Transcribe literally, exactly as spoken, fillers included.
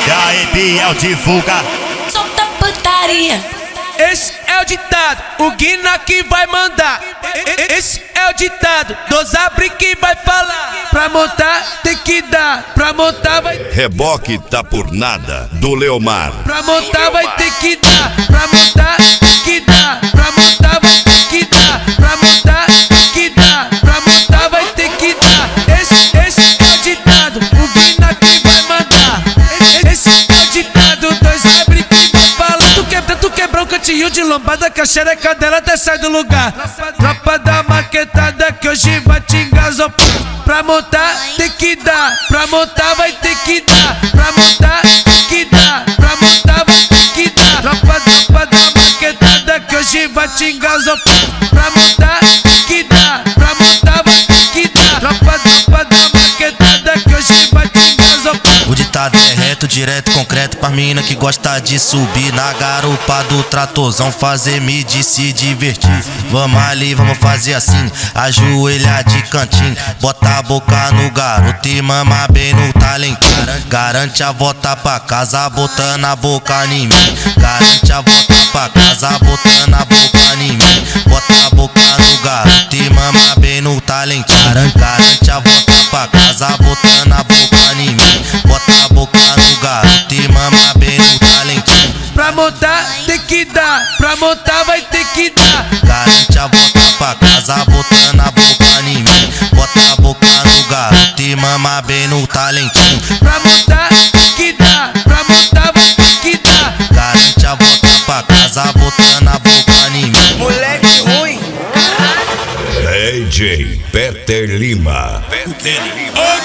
E aí, Biel, divulga. Solta putaria. Esse é o ditado, o Guina que vai mandar. Esse é o ditado, Dosabre que vai falar. Pra montar tem que dar, pra montar vai. Reboque tá por nada, do Leomar. Pra montar vai ter que dar, pra montar tem que dar, pra montar vai ter que dar, pra montar tem que dar, pra montar vai ter que dar. Esse, esse é o ditado, o Guina que vai mandar. Esse é o ditado, Dosabre que vai falar. Tu quebra, tu quebra um cantinho de lombada, que a xereca dela até sai do lugar. Tropa da maquetada que hoje vai te engasopar. Pra montar tem que dar, pra montar vai ter que dar, pra montar tem que dar, pra montar vai ter que dar. Tropa, tropa da maquetada que hoje vai te engasopar. Pra montar tem que dar, pra montar vai ter que dar. Tropa, tropa da maquetada que hoje vai te engasopar. O ditado é reto, direto, concreto pra mina que gosta de subir na garupa do tratorzão, fazer midi, se divertir. Vamos ali, vamos fazer assim, ajoelhar de cantinho, bota a boca no garoto e mama bem no talento. Garante a volta pra casa, botando a boca em mim. Garante a volta pra casa, botando a boca em mim. Bota a boca no garoto e mama bem no talento. Garante a volta pra casa, botando a boca em mim. Bota a boca no garoto e mama bem no talentinho. Pra montar tem que dar, pra montar vai ter que dar. Garante a volta pra casa, botando a boca em mim. Bota a boca no garoto e mama bem no talentinho. Pra montar tem que dar, pra montar vai ter que dar. Garante a volta pra casa, botando a boca em mim. Moleque ruim. D J Peter Lima. Peter Lima.